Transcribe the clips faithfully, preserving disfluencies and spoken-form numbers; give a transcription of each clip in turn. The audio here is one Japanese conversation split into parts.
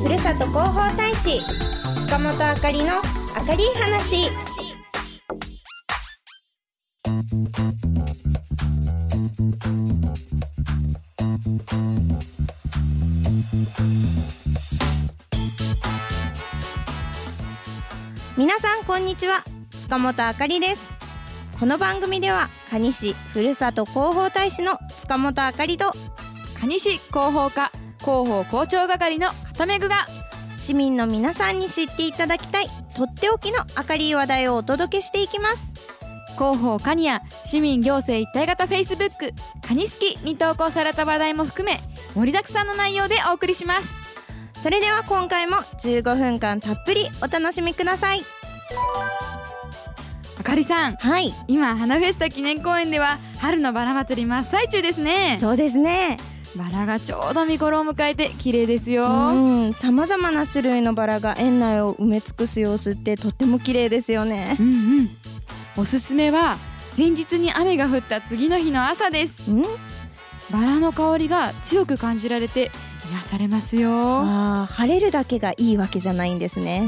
ふるさと広報大使塚本あかりのあかり話。皆さんこんにちは、塚本あかりです。この番組では蟹市ふるさと広報大使の塚本あかりと蟹市広報課広報広聴係の片目具が市民の皆さんに知っていただきたいとっておきの明るい話題をお届けしていきます。 広報カニや市民行政一体型フェイスブックカニスキに投稿された話題も含め盛りだくさんの内容でお送りします。 それでは今回もじゅうごふんかんたっぷりお楽しみください。 あかりさん、 はい、 今花フェスタ記念公園では春のバラ祭り真っ最中ですね。 そうですね。 バラがちょうど見頃を迎えて綺麗ですよ。 うん、様々な種類のバラが園内を埋め尽くす様子ってとっても綺麗ですよね。 うんうん。おすすめは前日に雨が降った次の日の朝です。 んバラの香りが強く感じられて癒されますよ。 あー、晴れるだけがいいわけじゃないんですね。 うんうん。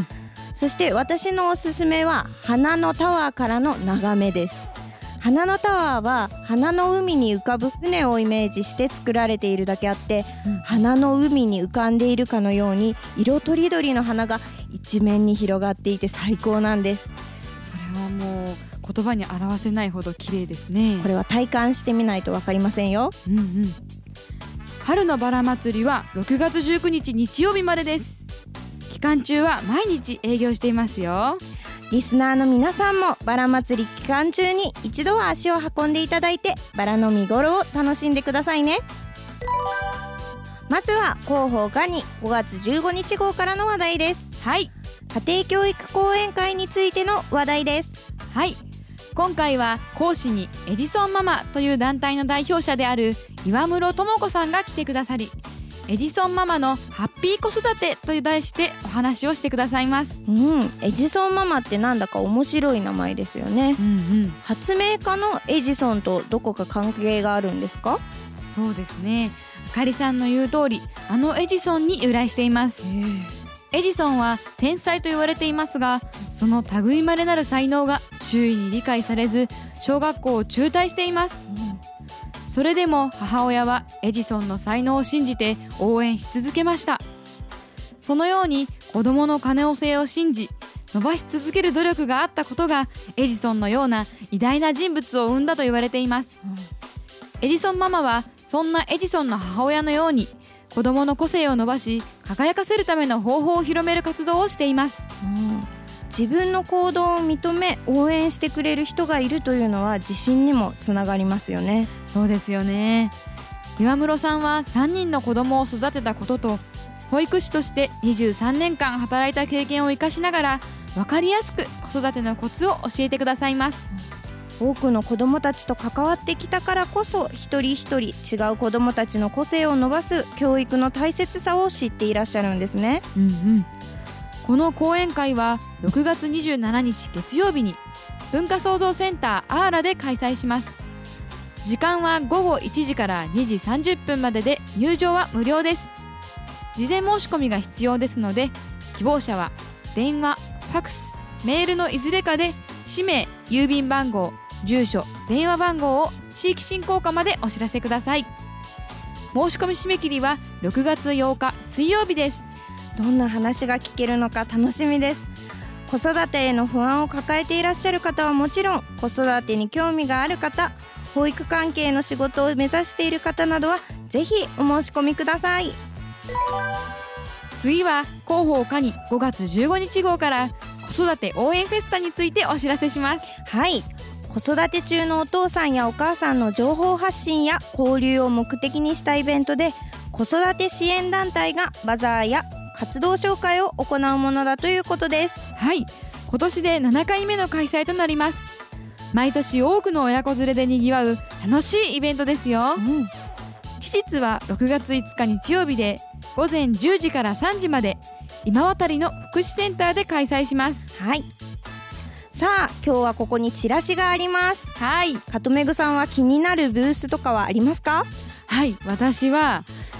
そして私のおすすめは花のタワーからの眺めです。花のタワーは花の海に浮かぶ船をイメージして作られているだけあって、うん、花の海に浮かんでいるかのように色とりどりの花が一面に広がっていて最高なんです。 それはもう言葉に表せないほど綺麗ですね。 これは体感してみないと分かりませんよ。 うんうん。春のバラ祭りはろくがつじゅうくにち日曜日までです。期間中は毎日営業していますよ。 リスナーの皆さんもバラ祭り期間中に一度は足を運んでいただいてバラの見頃を楽しんでくださいね。まずは広報課にごがつじゅうごにち号からの話題です。 はい、 家庭教育講演会についての話題です。 はい、今回は講師にエジソンママという団体の代表者である岩室智子さんが来てくださり、エジソンママのハッピー子育てという題してお話をしてくださいます。 うん、エジソンママってなんだか面白い名前ですよね。 うんうん。 発明家のエジソンとどこか関係があるんですか？ そうですね、あかりさんの言う通りあのエジソンに由来しています。エジソンは天才と言われていますが、その類いまれなる才能が周囲に理解されず小学校を中退しています。うん、それでも母親はエジソンの才能を信じて応援し続けました。そのように子どもの可能性を信じ伸ばし続ける努力があったことがエジソンのような偉大な人物を生んだと言われています。うん、エジソンママはそんなエジソンの母親のように子どもの個性を伸ばし輝かせるための方法を広める活動をしています。 うん、自分の行動を認め応援してくれる人がいるというのは自信にもつながりますよね。 そうですよね。岩室さんはさんにんの子供を育てたことと保育士としてにじゅうさんねんかん働いた経験を生かしながら分かりやすく子育てのコツを教えてくださいます。 多くの子どもたちと関わってきたからこそ一人一人違う子どもたちの個性を伸ばす教育の大切さを知っていらっしゃるんですね。 うんうん。この講演会はろくがつにじゅうしちにち月曜日に文化創造センターアーラで開催します。時間はごごいちじからにじさんじゅっぷんまでで入場は無料です。事前申し込みが必要ですので、希望者は電話、ファクス、メールのいずれかで氏名、郵便番号、住所、電話番号を地域振興課までお知らせください。申し込み締め切りはろくがつようか水曜日です。 どんな話が聞けるのか楽しみです。子育てへの不安を抱えていらっしゃる方はもちろん、子育てに興味がある方、保育関係の仕事を目指している方などはぜひお申し込みください。 次は広報課にごがつじゅうごにち号から子育て応援フェスタについてお知らせします。 はい、子育て中のお父さんやお母さんの情報発信や交流を目的にしたイベントで、子育て支援団体がバザーや活動紹介を行うものだということです。 はい、今年でななかいめの開催となります。毎年多くの親子連れでにぎわう楽しいイベントですよ。うん、期日はろくがついつか日曜日でごぜんじゅうじからさんじまで今渡りの福祉センターで開催します。 はい、さあ今日はここにチラシがあります。 はい、 かとめぐさんは気になるブースとかはありますか？ はい、私は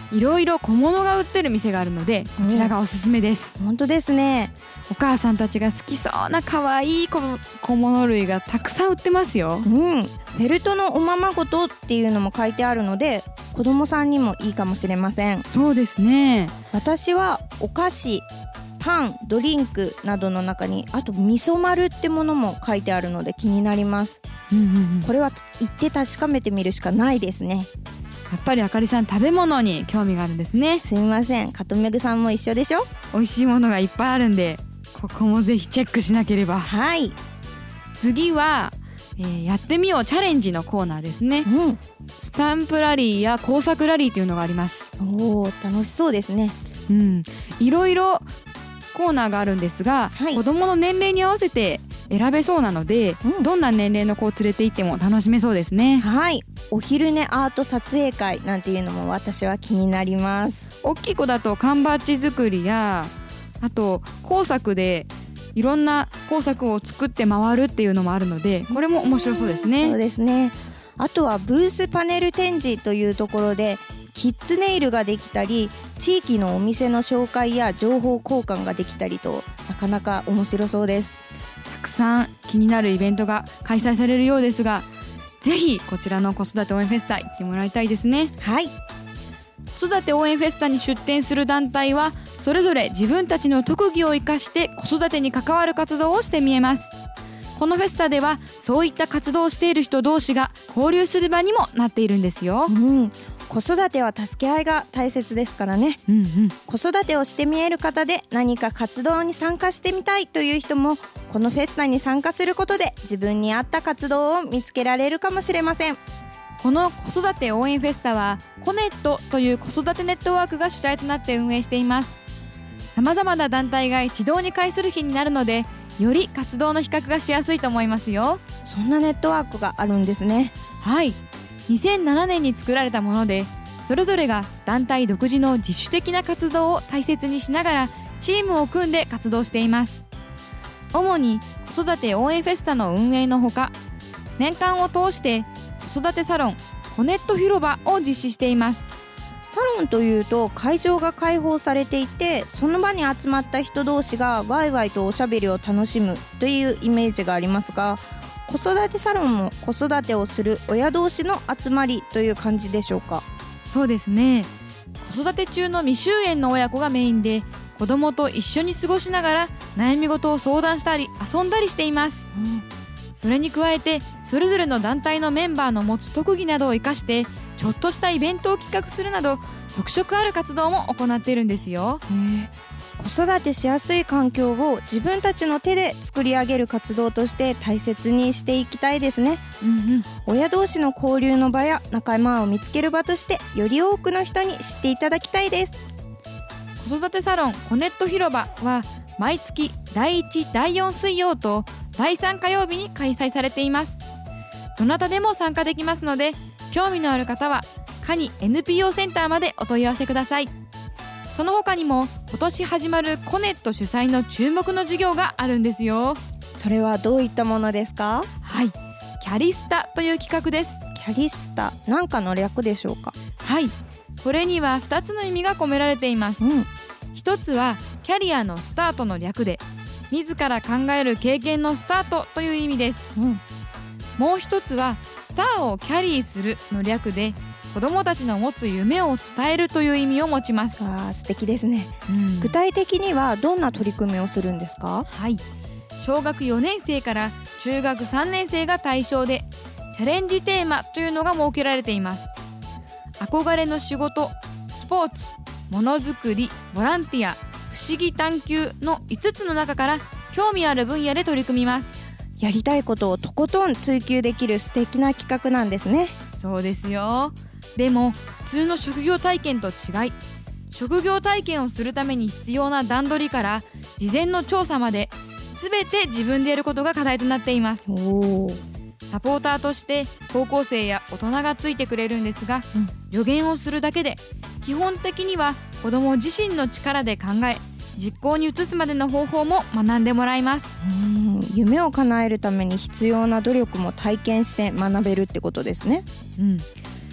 いろいろ小物が売ってる店があるのでこちらがおすすめです。 本当ですね。 お母さんたちが好きそうな可愛い小物類がたくさん売ってますよ。 うん、フェルトのおままごとっていうのも書いてあるので子供さんにもいいかもしれません。 そうですね。 私はお菓子、パン、ドリンクなどの中にあと味噌丸ってものも書いてあるので気になります、 うんうんうん、 これは行って確かめてみるしかないですね。 やっぱりあかりさん食べ物に興味があるんですね。 すみません、かとめぐさんも一緒でしょ。 美味しいものがいっぱいあるんでここもぜひチェックしなければ。 はい。 次は、えー、やってみようチャレンジのコーナーですね、 うん、 スタンプラリーや工作ラリーというのがあります。 おー、楽しそうですね。 うん、いろいろコーナーがあるんですが、 はい、 子どもの年齢に合わせて選べそうなので、うん、どんな年齢の子を連れて行っても楽しめそうですね。 はい、お昼寝アート撮影会なんていうのも私は気になります。 大きい子だと缶バッジ作りやあと工作でいろんな工作を作って回るっていうのもあるのでこれも面白そうですね。 そうですね。あとはブースパネル展示というところでキッズネイルができたり地域のお店の紹介や情報交換ができたりとなかなか面白そうです。 たくさん気になるイベントが開催されるようですがぜひこちらの子育て応援フェスタ行ってもらいたいですね。 はい。 子育て応援フェスタに出展する団体はそれぞれ自分たちの特技を生かして子育てに関わる活動をして見えます。このフェスタではそういった活動をしている人同士が交流する場にもなっているんですよ、 うん、子育ては助け合いが大切ですからね、 うんうん、 子育てをして見える方で何か活動に参加してみたいという人もこのフェスタに参加することで自分に合った活動を見つけられるかもしれません。 この子育て応援フェスタはコネットという子育てネットワークが主体となって運営しています。さまざまな団体が一堂に会する日になるのでより活動の比較がしやすいと思いますよ。 そんなネットワークがあるんですね。 はい、にせんななねんに作られたものでそれぞれが団体独自の自主的な活動を大切にしながらチームを組んで活動しています。主に子育て応援フェスタの運営のほか年間を通して子育てサロンコネット広場を実施しています。 サロンというと会場が開放されていてその場に集まった人同士がワイワイとおしゃべりを楽しむというイメージがありますが子育てサロンも子育てをする親同士の集まりという感じでしょうか。 そうですね。子育て中の未就園の親子がメインで子供と一緒に過ごしながら悩み事を相談したり遊んだりしています、うん、それに加えてそれぞれの団体のメンバーの持つ特技などを生かしてちょっとしたイベントを企画するなど特色ある活動も行っているんですよ。 へー、子育てしやすい環境を自分たちの手で作り上げる活動として大切にしていきたいですね、うんうん、親同士の交流の場や仲間を見つける場としてより多くの人に知っていただきたいです。 子育てサロンコネット広場は毎月だいいち、だいよん水曜とだいさん火曜日に開催されています。どなたでも参加できますので興味のある方はカニ エヌピーオー センターまでお問い合わせください。その他にも今年始まるコネット主催の注目の授業があるんですよ。 それはどういったものですか？ はい、キャリスタという企画です。 キャリスタ、なんかの略でしょうか？ はい、これにはふたつの意味が込められています、うん、ひとつはキャリアのスタートの略で自ら考える経験のスタートという意味です、うん、もう一つはスターをキャリーするの略で子どもたちの持つ夢を伝えるという意味を持ちます。 あー、素敵ですね、うん、具体的にはどんな取り組みをするんですか？ はい、小学よねん生から中学さんねん生が対象でチャレンジテーマというのが設けられています。憧れの仕事、スポーツ、ものづくり、ボランティア、不思議探求のいつつの中から興味ある分野で取り組みます。 やりたいことをとことん追求できる素敵な企画なんですね。 そうですよ。でも普通の職業体験と違い、職業体験をするために必要な段取りから事前の調査まで全て自分でやることが課題となっています。 おー、 サポーターとして高校生や大人がついてくれるんですが、うん、助言をするだけで基本的には子ども自身の力で考え実行に移すまでの方法も学んでもらいます。 うーん、夢を叶えるために必要な努力も体験して学べるってことですね。 うん、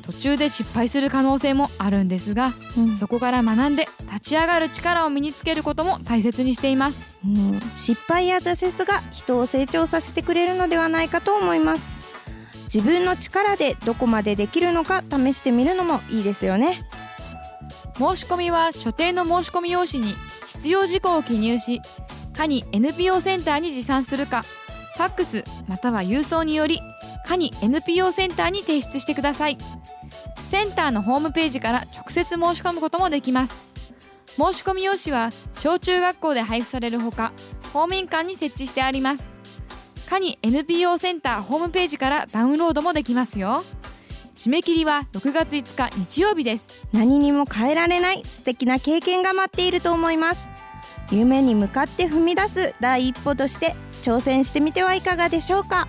途中で失敗する可能性もあるんですが、 うん、 そこから学んで立ち上がる力を身につけることも大切にしています、 うん、失敗や挫折が人を成長させてくれるのではないかと思います。自分の力でどこまでできるのか試してみるのもいいですよね。 申し込みは所定の申し込み用紙に必要事項を記入し、カニ エヌピーオー センターに持参するか、ファックスまたは郵送によりカニ エヌピーオー センターに提出してください。センターのホームページから直接申し込むこともできます。申し込み用紙は小中学校で配布されるほか、公民館に設置してあります。カニ エヌピーオー センターホームページからダウンロードもできますよ。締め切りはろくがついつか日曜日です。 何にも変えられない素敵な経験が待っていると思います。夢に向かって踏み出す第一歩として挑戦してみてはいかがでしょうか。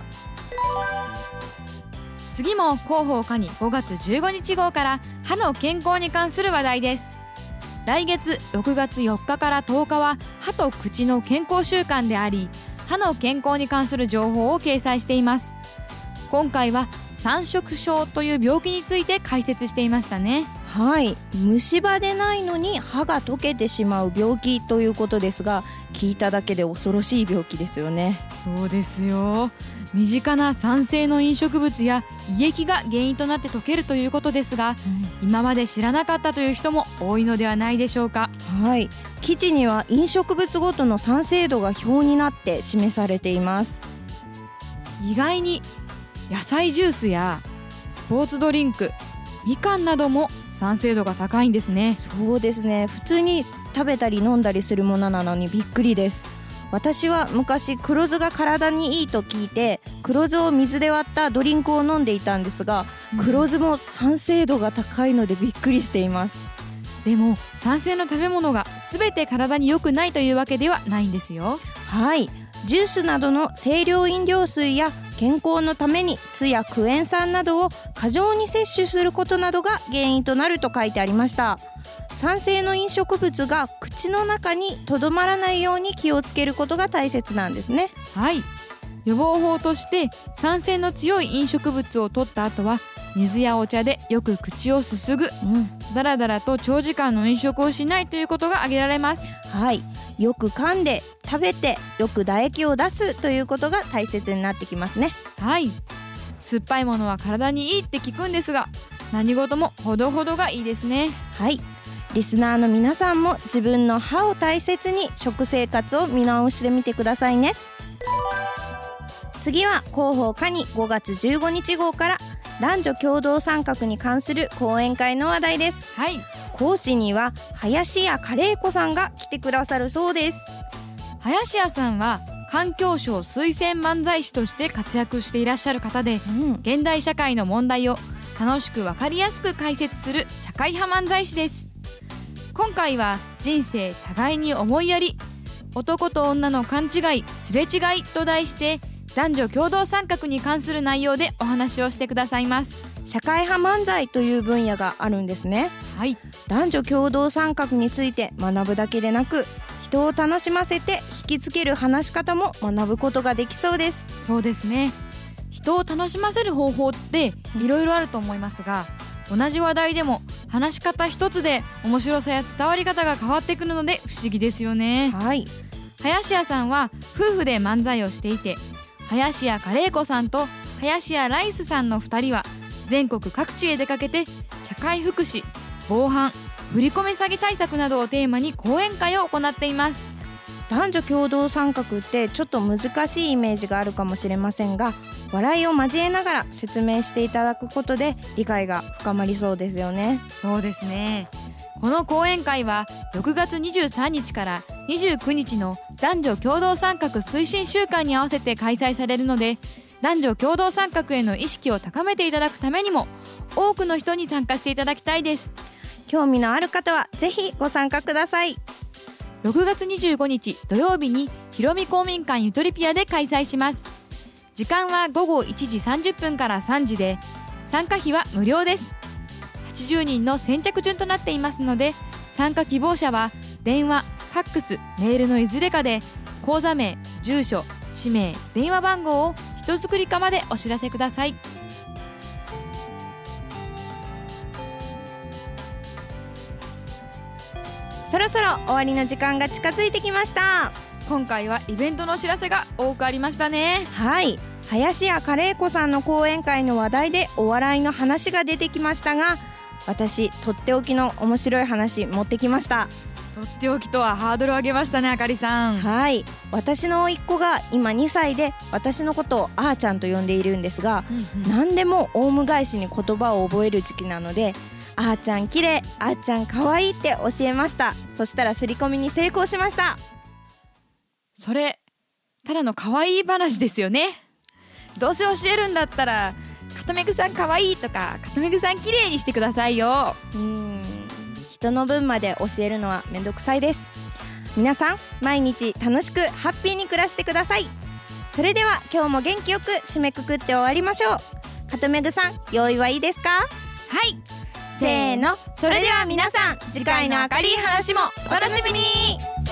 次も広報カニごがつじゅうごにち号から歯の健康に関する話題です。来月ろくがつよっかからとおかは歯と口の健康週間であり、歯の健康に関する情報を掲載しています。今回は三色症という病気について解説していましたね。 はい、虫歯でないのに歯が溶けてしまう病気ということですが、聞いただけで恐ろしい病気ですよね。 そうですよ。身近な酸性の飲食物や胃液が原因となって溶けるということですが、うん、今まで知らなかったという人も多いのではないでしょうか。 はい、記事には飲食物ごとの酸性度が表になって示されています。 意外に野菜ジュースやスポーツドリンク、みかんなども酸性度が高いんですね。 そうですね、普通に食べたり飲んだりするものなのにびっくりです。私は昔黒酢が体にいいと聞いて黒酢を水で割ったドリンクを飲んでいたんですが、うん、黒酢も酸性度が高いのでびっくりしています。 でも酸性の食べ物が全て体に良くないというわけではないんですよ。 はい、ジュースなどの清涼飲料水や健康のために酢やクエン酸などを過剰に摂取することなどが原因となると書いてありました。酸性の飲食物が口の中にとどまらないように気をつけることが大切なんですね。 はい、予防法として酸性の強い飲食物を取った後は水やお茶でよく口をすすぐ、うん、だらだらと長時間の飲食をしないということが挙げられます。 はい、よく噛んで食べてよく唾液を出すということが大切になってきますね。 はい、酸っぱいものは体にいいって聞くんですが、何事もほどほどがいいですね。 はい、リスナーの皆さんも自分の歯を大切に食生活を見直してみてくださいね。次は広報カニごがつじゅうごにち号から男女共同参画に関する講演会の話題です。 はい、 講師には林家カレー子さんが来てくださるそうです。 林家さんは環境省推薦漫才師として活躍していらっしゃる方で、うん、現代社会の問題を楽しく分かりやすく解説する社会派漫才師です。今回は人生互いに思いやり、男と女の勘違いすれ違いと題して男女共同参画に関する内容でお話をしてくださいます。 社会派漫才という分野があるんですね。 はい、 男女共同参画について学ぶだけでなく、人を楽しませて引きつける話し方も学ぶことができそうです。 そうですね、人を楽しませる方法っていろいろあると思いますが、同じ話題でも話し方一つで面白さや伝わり方が変わってくるので不思議ですよね。 はい、 林家さんは夫婦で漫才をしていて、林家カレー子さんと林家ライスさんのふたりは全国各地へ出かけて社会福祉、防犯、振り込め詐欺対策などをテーマに講演会を行っています。 男女共同参画ってちょっと難しいイメージがあるかもしれませんが、笑いを交えながら説明していただくことで理解が深まりそうですよね。 そうですね、この講演会はろくがつにじゅうさんにちからにじゅうくにちの男女共同参画推進週間に合わせて開催されるので、男女共同参画への意識を高めていただくためにも多くの人に参加していただきたいです。 興味のある方はぜひご参加ください。 ろくがつにじゅうごにち土曜日にひろみ公民館ゆとりピアで開催します。時間はごごいちじさんじゅっぷんからさんじで、参加費は無料です。はちじゅうにんの先着順となっていますので、参加希望者は電話、ファックス、メールのいずれかで口座名、住所、氏名、電話番号を人づくり課までお知らせください。 そろそろ終わりの時間が近づいてきました。 今回はイベントのお知らせが多くありましたね。 はい、林家カレー子さんの講演会の話題でお笑いの話が出てきましたが、私とっておきの面白い話持ってきました。 とっておきとはハードル上げましたね、あかりさん。 はい、私の甥っ子が今にさいで、私のことをあーちゃんと呼んでいるんですが、うんうん、何でもオウム返しに言葉を覚える時期なので、あーちゃん綺麗、あーちゃん可愛いって教えました。そしたら刷り込みに成功しました。 それただの可愛い話ですよね。どうせ教えるんだったら、片目ぐさん可愛いとか片目ぐさん綺麗にしてくださいよ。 うーん、人の分まで教えるのはめんどくさいです。皆さん毎日楽しくハッピーに暮らしてください。それでは今日も元気よく締めくくって終わりましょう。片目ぐさん、用意はいいですか？ はい、 せーの。それでは皆さん、次回の明るい話もお楽しみに。